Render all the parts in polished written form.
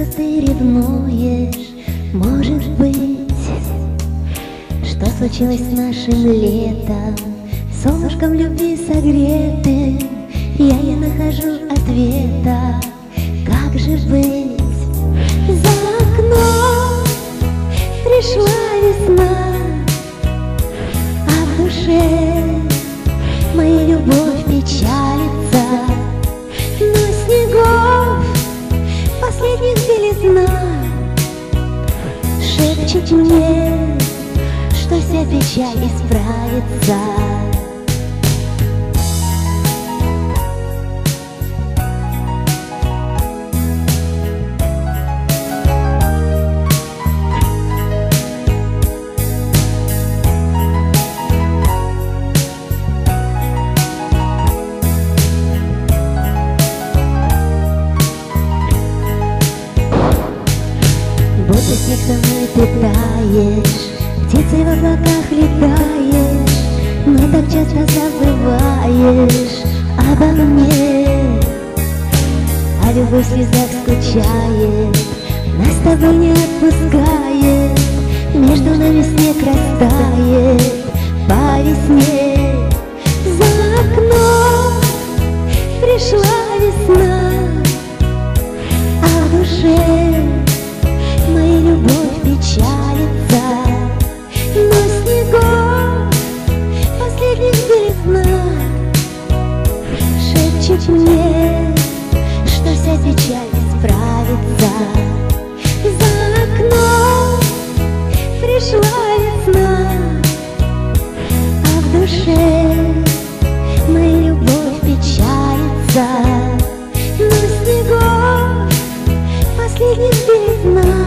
что ты ревнуешь, может быть. Что случилось с нашим летом, солнышком любви согретым? Я не нахожу ответа, как же быть? За окном пришла весна, а в душе моя любовь печалится. Но снегов последних белизна шепчет мне, что вся печаль исправится. Будто снег со мной ты таешь, птицей в облаках летаешь, но так часто забываешь обо мне. А любовь в слезах скучает, нас с тобой не отпускает, между нами снег растает по весне. За окном пришла весна, а в душе моя любовь печалится. Но снегов последних белизна шепчет мне, что вся печаль исправится. За окном пришла весна, а в душе моя любовь печалится. Но снегов последних белизна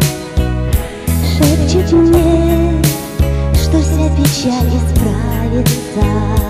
шепчет мне, что вся печаль исправится.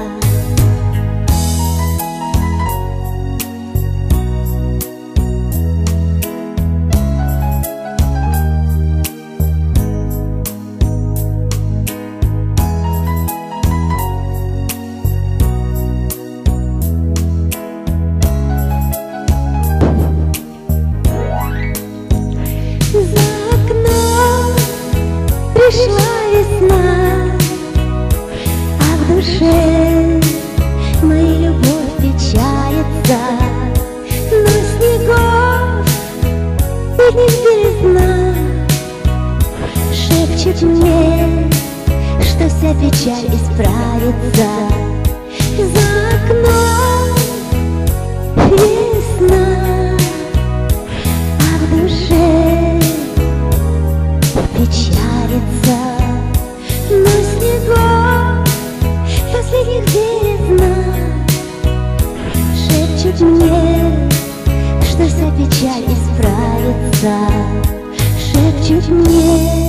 Пришла весна, а в душе моя любовь печалится. Но снегов последних белизна шепчет мне, что вся печаль исправится. За окном весна, а в душе печалится. Но снегов последних белизна шепчет мне, что вся печаль исправится. Шепчет мне.